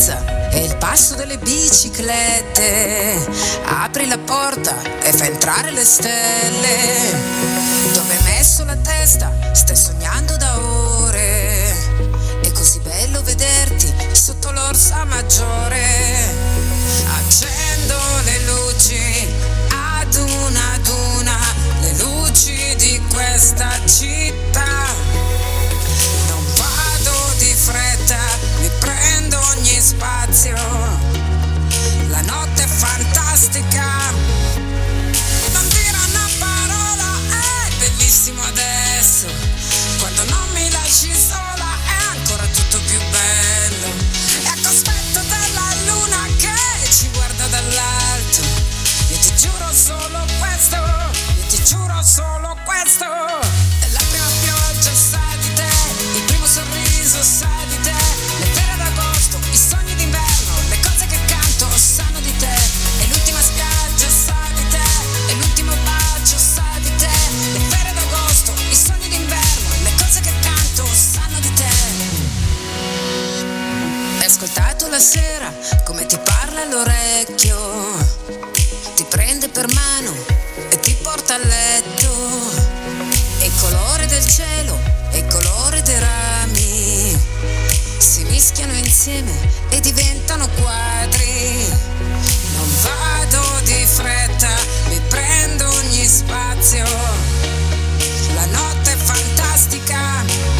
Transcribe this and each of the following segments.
piazza e il passo delle biciclette. Apri la porta e fa entrare le stelle. Dove hai messo la testa? Stai sognando da ore. È così bello vederti sotto l'Orsa Maggiore. Accendo le luci ad una, le luci di questa città. Non vado di fretta, mi prendo ogni spazio. La notte è fantastica. Non dire una parola, è bellissimo adesso. Quando non mi lasci sola è ancora tutto più bello. E a cospetto della luna che ci guarda dall'alto. Io ti giuro solo questo, io ti giuro solo questo. E la prima pioggia sa di te, il primo sorriso sa di te. Le pere d'agosto, i sogni d'inverno, le cose che canto sanno di te. E l'ultima spiaggia sa di te, e l'ultimo bacio sa di te. Le pere d'agosto, i sogni d'inverno, le cose che canto sanno di te. Hai ascoltato la sera come ti parla all'orecchio. Ti prende per mano e ti porta a letto. E il colore del cielo e il colore dei rami si mischiano insieme e diventano quadri. Non vado di fretta, mi prendo ogni spazio. La notte è fantastica.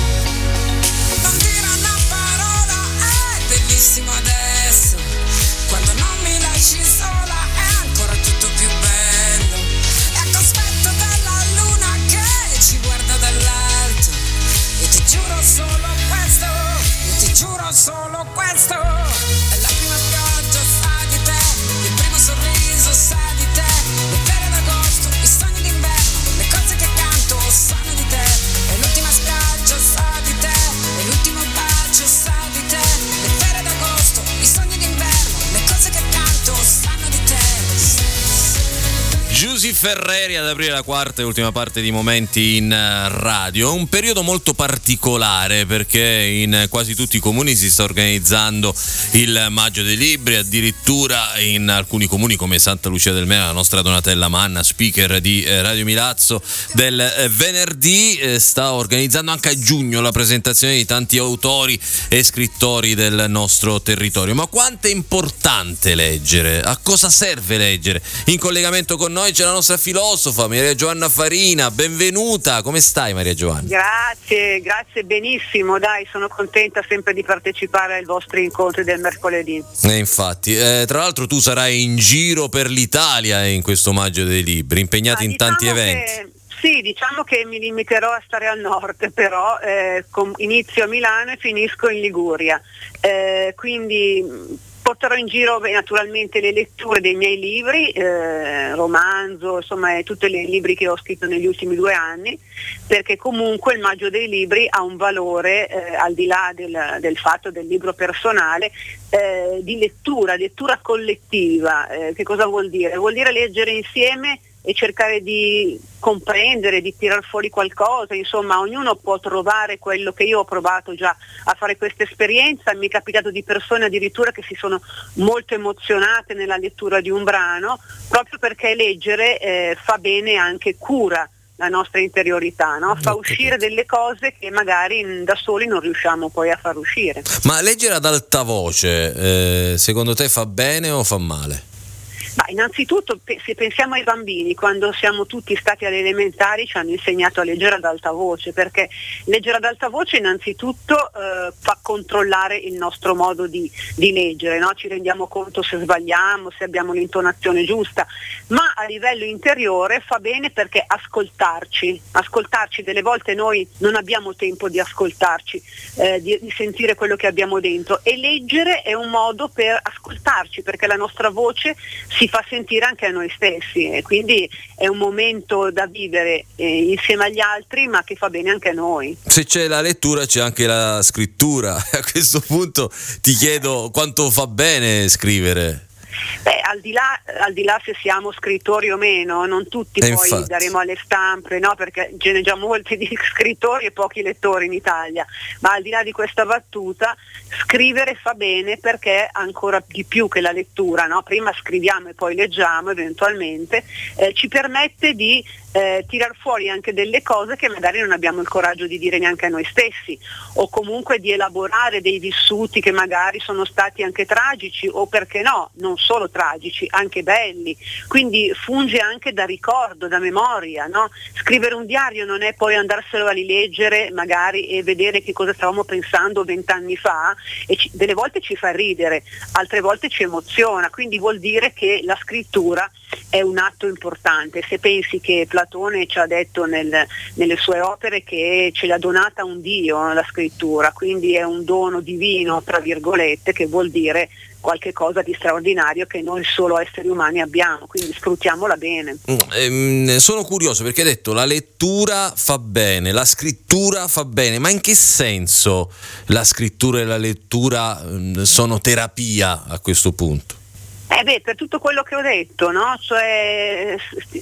Non dire una parola, è bellissimo adesso. Quando non mi lasci sola è ancora tutto più bello. E a cospetto della luna che ci guarda dall'alto. Io ti giuro solo questo, io ti giuro solo questo. E la prima pioggia sa di te, il primo sorriso sa di te. Le pere d'agosto, i sogni d'inverno, le cose che canto sanno di te. E l'ultima spiaggia sa di te, e l'ultimo bacio sa di te. Le pere d'agosto, i sogni d'inverno, le cose che canto sanno di te. Giusy Ferreri ad aprire la quarta e ultima parte di Momenti in Radio. Un periodo molto particolare perché in quasi tutti i comuni si sta organizzando il Maggio dei Libri, addirittura in alcuni comuni come Santa Lucia del Mera, la nostra Donatella Manna, speaker di Radio Milazzo del venerdì, sta organizzando anche a giugno la presentazione di tanti autori e scrittori del nostro territorio. Ma quanto è importante leggere? A cosa serve leggere? In collegamento con noi c'è la nostra filosofa Maria Giovanna Farina, benvenuta, come stai Maria Giovanna? Grazie, benissimo, dai, sono contenta sempre di partecipare ai vostri incontri del mercoledì. Infatti, tra l'altro tu sarai in giro per l'Italia in questo Maggio dei Libri, impegnata in tanti eventi. Sì, diciamo che mi limiterò a stare al nord, però inizio a Milano e finisco in Liguria, quindi porterò in giro naturalmente le letture dei miei libri, romanzo, insomma tutti i libri che ho scritto negli ultimi 2 anni, perché comunque il Maggio dei Libri ha un valore, al di là del fatto del libro personale, di lettura collettiva. Che cosa vuol dire? Vuol dire leggere insieme e cercare di comprendere, di tirar fuori qualcosa, insomma ognuno può trovare quello che io ho provato già a fare questa esperienza. Mi è capitato di persone addirittura che si sono molto emozionate nella lettura di un brano, proprio perché leggere fa bene, anche cura la nostra interiorità, no? Fa uscire delle cose che magari da soli non riusciamo poi a far uscire. Ma leggere ad alta voce, secondo te fa bene o fa male? Innanzitutto, se pensiamo ai bambini, quando siamo tutti stati alle elementari ci hanno insegnato a leggere ad alta voce, perché leggere ad alta voce innanzitutto fa controllare il nostro modo di leggere, no? Ci rendiamo conto se sbagliamo, se abbiamo l'intonazione giusta, ma a livello interiore fa bene perché ascoltarci delle volte noi non abbiamo tempo di ascoltarci, di sentire quello che abbiamo dentro, e leggere è un modo per ascoltarci, perché la nostra voce si fa sentire anche a noi stessi, e quindi è un momento da vivere insieme agli altri, ma che fa bene anche a noi. Se c'è la lettura c'è anche la scrittura. A questo punto ti chiedo quanto fa bene scrivere. Al di là se siamo scrittori o meno, non tutti poi infatti daremo alle stampe, no? Perché ce ne già molti di scrittori e pochi lettori in Italia, ma al di là di questa battuta, scrivere fa bene, perché ancora di più che la lettura, no? Prima scriviamo e poi leggiamo eventualmente, ci permette di tirar fuori anche delle cose che magari non abbiamo il coraggio di dire neanche a noi stessi, o comunque di elaborare dei vissuti che magari sono stati anche tragici, o perché no, non solo tragici, anche belli, quindi funge anche da ricordo, da memoria, no? Scrivere un diario non è poi andarselo a rileggere magari e vedere che cosa stavamo pensando 20 anni fa, e delle volte ci fa ridere, altre volte ci emoziona, quindi vuol dire che la scrittura è un atto importante. Se pensi che Platone ci ha detto nelle sue opere che ce l'ha donata un Dio, la scrittura, quindi è un dono divino, tra virgolette, che vuol dire qualche cosa di straordinario che noi solo esseri umani abbiamo, quindi sfruttiamola bene. Sono curioso perché hai detto la lettura fa bene, la scrittura fa bene, ma in che senso la scrittura e la lettura sono terapia a questo punto? Per tutto quello che ho detto, no? Cioè,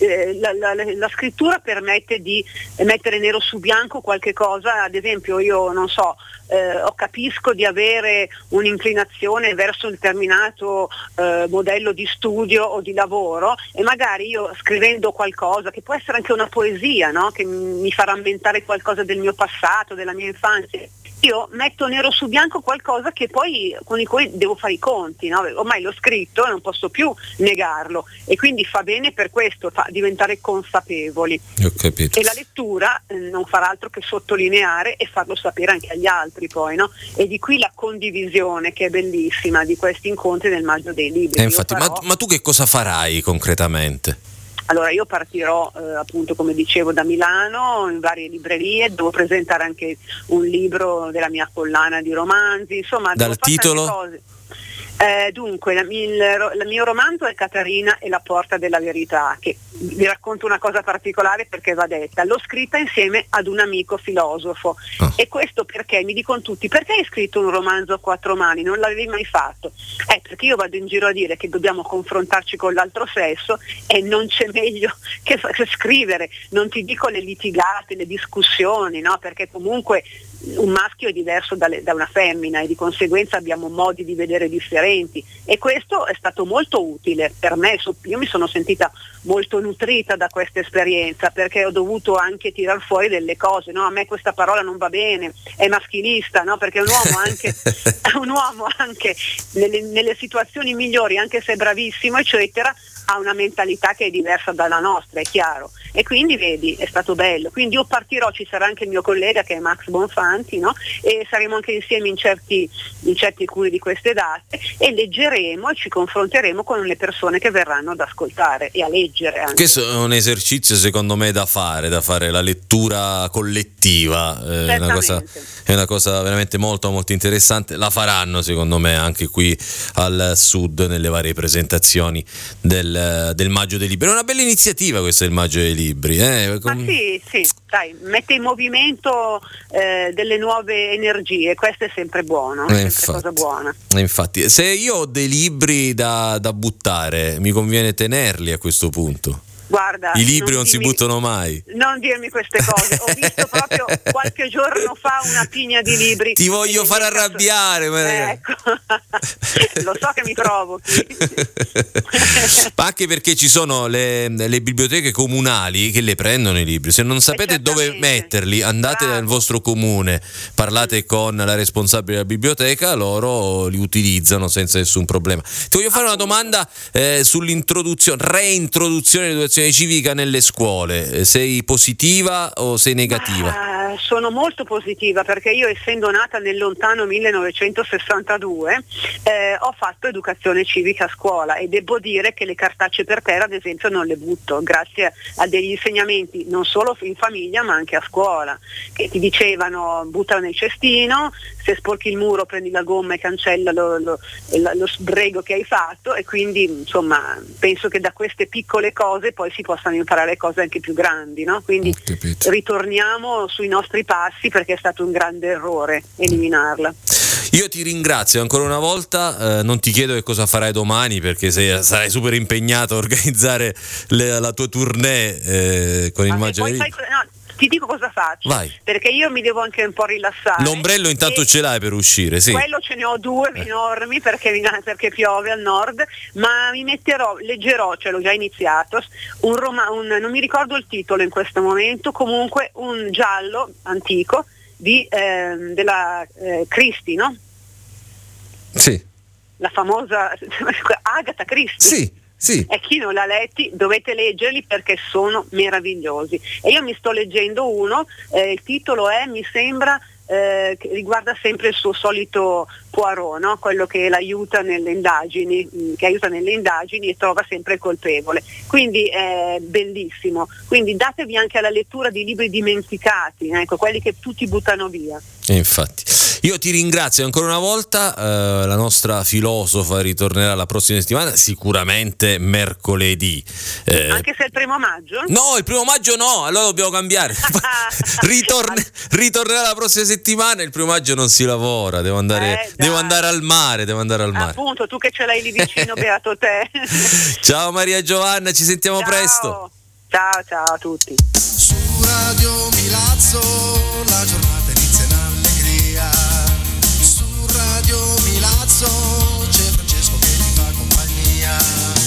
la scrittura permette di mettere nero su bianco qualche cosa. Ad esempio, io non so, capisco di avere un'inclinazione verso un determinato modello di studio o di lavoro, e magari io, scrivendo qualcosa che può essere anche una poesia, no? Che mi fa rammentare qualcosa del mio passato, della mia infanzia, io metto nero su bianco qualcosa che poi con cui devo fare i conti, no? Ormai l'ho scritto e non posso più negarlo, e quindi fa bene per questo, fa diventare consapevoli. Ho capito. E la lettura non farà altro che sottolineare e farlo sapere anche agli altri poi, no? E di qui la condivisione, che è bellissima, di questi incontri del Maggio dei Libri. Infatti, ma tu che cosa farai concretamente? Allora, io partirò appunto, come dicevo, da Milano, in varie librerie, devo presentare anche un libro della mia collana di romanzi, insomma, dal titolo? Cose. Dunque, il mio romanzo è Caterina e la porta della verità, che vi racconto una cosa particolare perché va detta. L'ho scritta insieme ad un amico filosofo, e questo perché mi dicono tutti: perché hai scritto un romanzo a 4 mani? Non l'avevi mai fatto? Perché io vado in giro a dire che dobbiamo confrontarci con l'altro sesso, e non c'è meglio che scrivere. Non ti dico le litigate, le discussioni, no? Perché comunque un maschio è diverso da una femmina, e di conseguenza abbiamo modi di vedere differenti, e questo è stato molto utile per me. Io mi sono sentita molto nutrita da questa esperienza, perché ho dovuto anche tirar fuori delle cose, no? A me questa parola non va bene, è maschilista, no? Perché un uomo anche nelle situazioni migliori, anche se è bravissimo eccetera, ha una mentalità che è diversa dalla nostra, è chiaro, e quindi vedi, è stato bello. Quindi io partirò, ci sarà anche il mio collega che è Max Bonfanti, no? E saremo anche insieme in certi curi di queste date, e leggeremo e ci confronteremo con le persone che verranno ad ascoltare e a leggere anche. Questo è un esercizio secondo me da fare la lettura collettiva, è una cosa veramente molto molto interessante. La faranno secondo me anche qui al Sud nelle varie presentazioni del Maggio dei Libri. È una bella iniziativa questa del Maggio dei Libri. Ma sì, dai, mette in movimento delle nuove energie, questo è sempre buono, è sempre cosa buona. Infatti, se io ho dei libri da buttare, mi conviene tenerli a questo punto. Guarda, i libri non si buttano mai. Non dirmi queste cose. Ho visto proprio qualche giorno fa una pigna di libri. Ti voglio far arrabbiare. Ecco. Lo so che mi provochi. Ma anche perché ci sono le biblioteche comunali che le prendono i libri. Se non sapete dove metterli, andate nel vostro comune, parlate con la responsabile della biblioteca, loro li utilizzano senza nessun problema. Ti voglio fare una domanda reintroduzione dell'educazione civica nelle scuole. Sei positiva o sei negativa? Sono molto positiva, perché io, essendo nata nel lontano 1962, ho fatto educazione civica a scuola, e devo dire che le cartacce per terra ad esempio non le butto, grazie a degli insegnamenti non solo in famiglia ma anche a scuola, che ti dicevano: buttala nel cestino, se sporchi il muro prendi la gomma e cancella lo sbrego che hai fatto. E quindi insomma penso che da queste piccole cose poi si possano imparare cose anche più grandi, no? Quindi ritorniamo sui nostri passi, perché è stato un grande errore eliminarla. Io ti ringrazio ancora una volta, non ti chiedo che cosa farai domani perché sarai super impegnato a organizzare la tua tournée con il Maggio dei Libri. Ti dico cosa faccio. Vai. Perché io mi devo anche un po' rilassare. L'ombrello intanto ce l'hai per uscire, sì. Quello ce ne ho 2 enormi perché piove al nord, ma leggerò, cioè l'ho già iniziato, non mi ricordo il titolo in questo momento, comunque un giallo antico della Christie, no? Sì. La famosa Agatha Christie. Sì. Sì. E chi non l'ha letti dovete leggerli perché sono meravigliosi. E io mi sto leggendo uno, il titolo mi sembra, che riguarda sempre il suo solito Poirot, no? Quello che l'aiuta nelle indagini, e trova sempre il colpevole. Quindi è bellissimo. Quindi datevi anche alla lettura di libri dimenticati, ecco, quelli che tutti buttano via. Infatti. Io ti ringrazio ancora una volta, la nostra filosofa ritornerà la prossima settimana, sicuramente mercoledì. Anche se è il 1 maggio? No, il 1 maggio no, allora dobbiamo cambiare. Ritornerà la prossima settimana, il 1 maggio non si lavora, devo andare al mare. Appunto, tu che ce l'hai lì vicino, beato te. Ciao Maria Giovanna, ci sentiamo presto. Ciao a tutti. Su Radio Milazzo la giornata inizia in allegria. Su Radio Milazzo c'è Francesco che ti fa compagnia.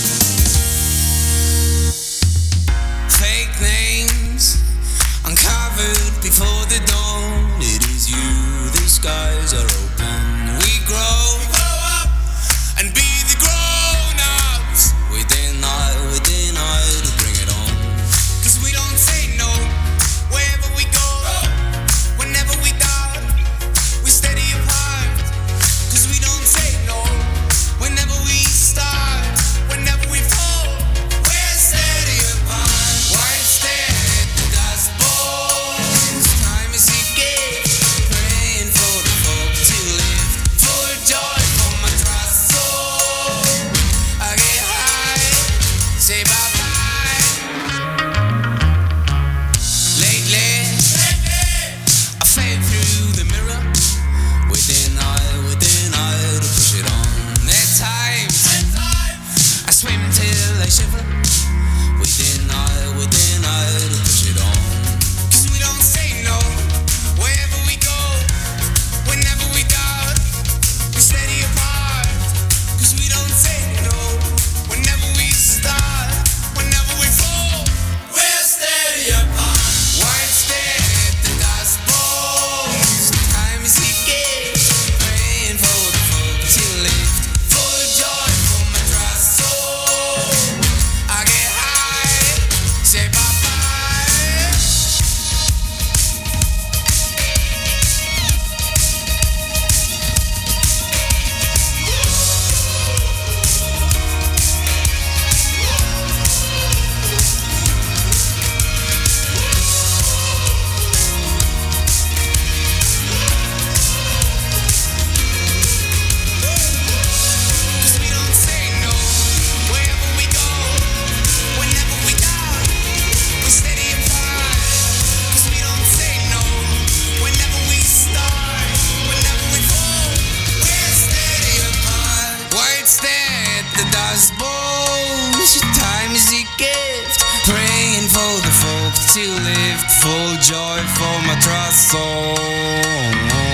Fake names uncovered before the dawn. It is you, the skies are open. We grow up and be the grown-ups within I to bring it on. 'Cause we don't say no wherever we go, whenever we doubt, we steady apart. 'Cause we don't say no whenever we start, whenever we fall, we're steady apart. White stare at the dust bowls, time is a gift, praying for the folk to live, for joy for my trust soul. I get high, say bye bye. Lately, I fade through the mirror, within I to push it on. At times, I swim till I shiver, within I to push it on. 'Cause we don't say no wherever we go, whenever we doubt, we steady apart. 'Cause we don't say no whenever we start, whenever we fall, we're steady apart. White stare at the dust bowls, time is a gift, praying for the folk to lift, for joy for my trust soul. I get high, say bye bye. Cause we don't say no wherever we go, whenever we doubt, we steady apart. Cause we don't say no whenever we start, whenever we fall, we're steady apart. White stare at the dust bowls, time is a gift, praying for the folk to lift, full joy for my trust soul.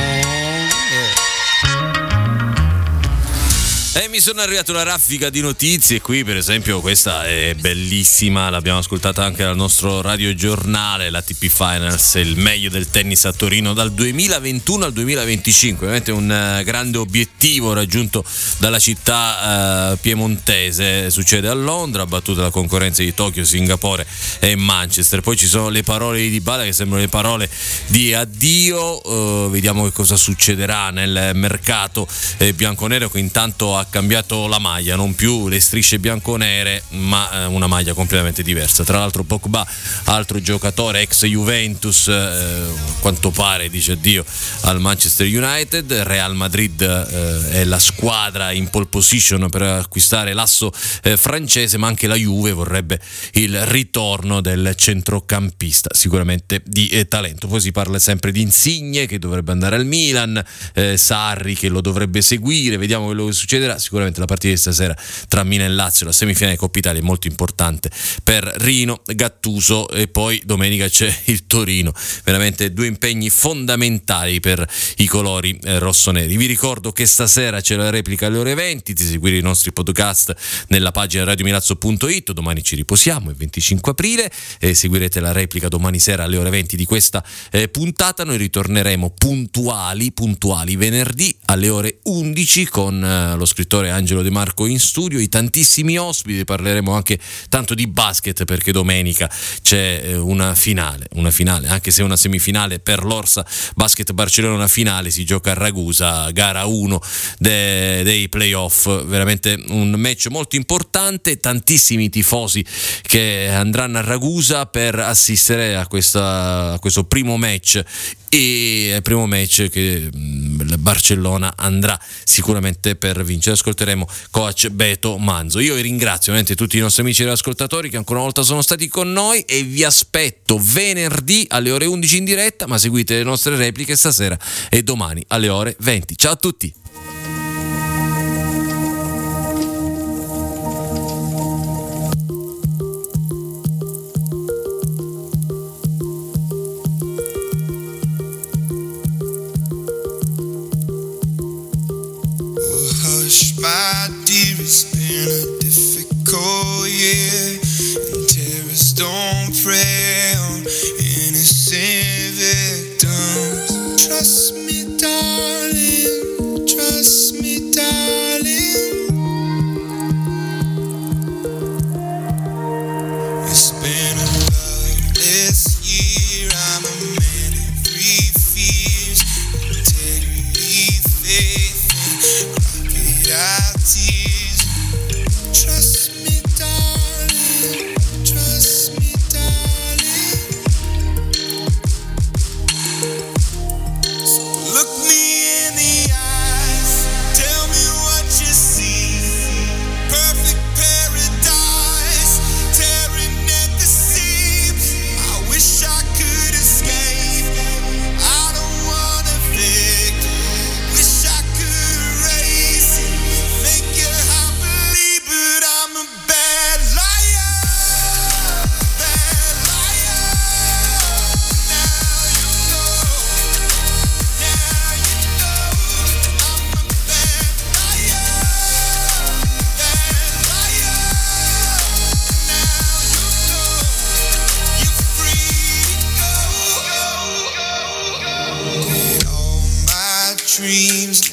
E mi sono arrivata una raffica di notizie qui, per esempio questa è bellissima, l'abbiamo ascoltata anche dal nostro radiogiornale, l'ATP Finals, il meglio del tennis a Torino dal 2021 al 2025, ovviamente un grande obiettivo raggiunto dalla città piemontese, succede a Londra, battuta la concorrenza di Tokyo, Singapore e Manchester. Poi ci sono le parole di Dybala che sembrano le parole di addio, vediamo che cosa succederà nel mercato bianconero che intanto ha cambiato cambiato la maglia, non più le strisce bianco-nere, ma una maglia completamente diversa. Tra l'altro Pogba, altro giocatore ex Juventus, quanto pare dice addio al Manchester United. Real Madrid è la squadra in pole position per acquistare l'asso francese, ma anche la Juve vorrebbe il ritorno del centrocampista, sicuramente di talento. Poi si parla sempre di Insigne che dovrebbe andare al Milan, Sarri che lo dovrebbe seguire, vediamo quello che succederà. Sicuramente la partita di stasera tra Milan e Lazio, la semifinale di Coppa Italia, è molto importante per Rino, Gattuso, e poi domenica c'è il Torino, veramente due impegni fondamentali per i colori rossoneri. Vi ricordo che stasera c'è la replica alle ore 20, di seguire i nostri podcast nella pagina radiomilazzo.it. Domani ci riposiamo, il 25 aprile, seguirete la replica domani sera alle ore 20 di questa puntata. Noi ritorneremo puntuali venerdì alle ore 11 con lo scrittore Angelo De Marco in studio, i tantissimi ospiti. Parleremo anche tanto di basket, perché domenica c'è una finale, anche se una semifinale per l'Orsa Basket Barcellona, una finale si gioca a Ragusa, gara 1 dei playoff. Veramente un match molto importante, tantissimi tifosi che andranno a Ragusa per assistere a questo primo match, e il primo match che il Barcellona andrà sicuramente per vincere. Ascolteremo coach Beto Manzo. Io ringrazio veramente tutti i nostri amici e ascoltatori che ancora una volta sono stati con noi, e vi aspetto venerdì alle ore 11 in diretta, ma seguite le nostre repliche stasera e domani alle ore 20. Ciao a tutti. My dear, it's been a difficult year, and terrorists don't prey on innocent victims. Trust me, darling, trust me, darling. It's been a loveless year, I'm a man of three fears: integrity, faith, and our tears. Trust me, darling, trust me, darling. So look me in the eyes, tell me what you see. Perfect paradise, tearing at the seams. I wish I could escape, I don't wanna think. Wish I could erase it, make you happily, but I'm a bad liar, bad liar. Now you know, I'm a bad liar, bad liar. Now you know, you're free to go. Did all my dreams